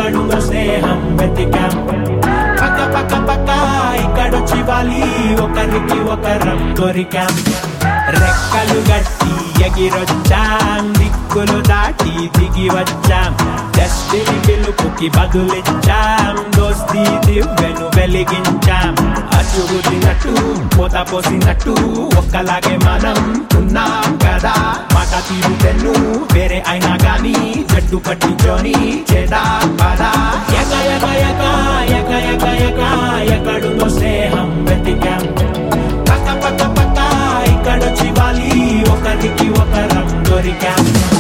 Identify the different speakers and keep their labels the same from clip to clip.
Speaker 1: ఎక్కడుందో స్నేహం వెతికాం పక్క పక్క పక్క ఇక్కడొచ్చి వాలి ఒకరికి ఒకరం దొరికాం రెక్కలు గట్టి ఎగిరొచ్చాం దిక్కులు దాటి దిగి వచ్చాం డెస్టినీ పిలుపుకి బదులిచ్చాం దోస్తీ దివ్వెను వెలిగించాం అచ్చుగుద్దినట్టు పూత పోసినట్టు ఒక్కలాగే మనం ఉన్నాం కదా మాట తీరు తెన్ను వేరే అయినా గానీ జట్టు పట్టించోని చేదా పదా ఎక ఎక ఎక ఎక ఎక ఎక ఎక్కడుందో స్నేహం వెతికాం పక్క పక్క పక్క ఇక్కడొచ్చి వాలి ఒకరికి ఒకరం దొరికాం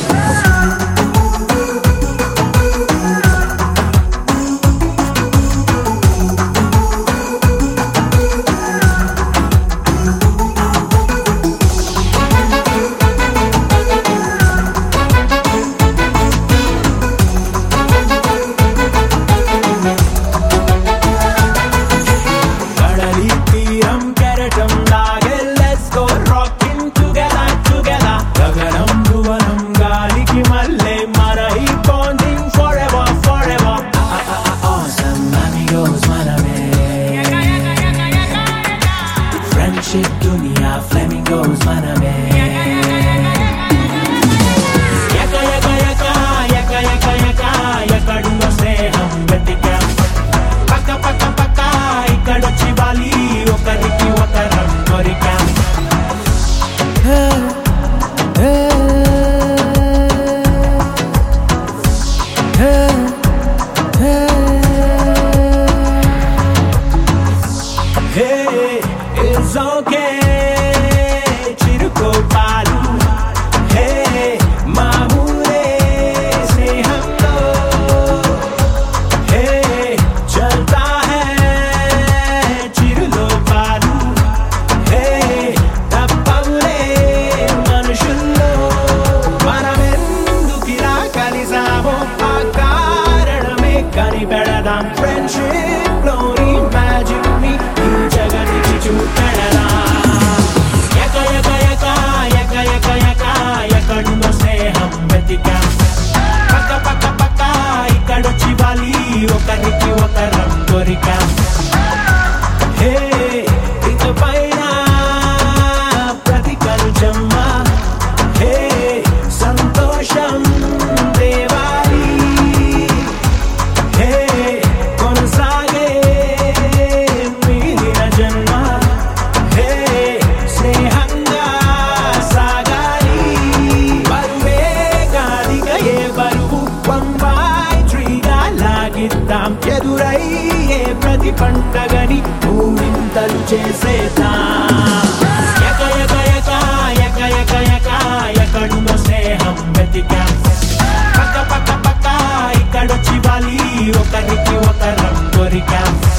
Speaker 1: Dunia flamingos maname yaka yaka yaka yaka yaka yaka ఎక్కడుందో స్నేహం వెతికాం పక్క పక్క పక్క ఇక్కడొచ్చి వాలి ఒకరికి ఒకరం దొరికాం It's okay, చిరుకో పాలు హే మామూలే స్నేహంలో హే చల్తా హై చిరులో పాలు హే తప్పవులే మనుషుల్లో మనమెందుకిలా కలిసామో ఆ కారణమే కనిపెడదాం ఫ్రెండ్షిప్ లోని మ్యాజిక్ ని ఈ జగతికి చూపెడదాం ఎక ఎక ఎక ఎక ఎక ఎక ఎక్కడుందో స్నేహం వెతికాం పక్క పక్క పక్క ఇక్కడొచ్చి వాలి ఒకరికి ఒకరం దొరికాం హే ఇకపైన ప్రతి కలుజమ్మ హే సంతోషం దేవాలి హే కొనసాగే మిగిలిన జన్మ హే స్నేహంగా సాగాలి బరువే కాదిక ఏ బరువు బొంబాయి ట్రీగా లాగిద్దాం ఎదురయ్యే ప్రతి పండగని ఊరింతలు చేసేద్దాం ఎక ఎక ఎక ఎక ఎక ఎక ఎక్కడుందో స్నేహం వెతికాం పక్క పక్క పక్క ఇక్కడొచ్చి వాలి ఒకరికి ఒకరం దొరికాం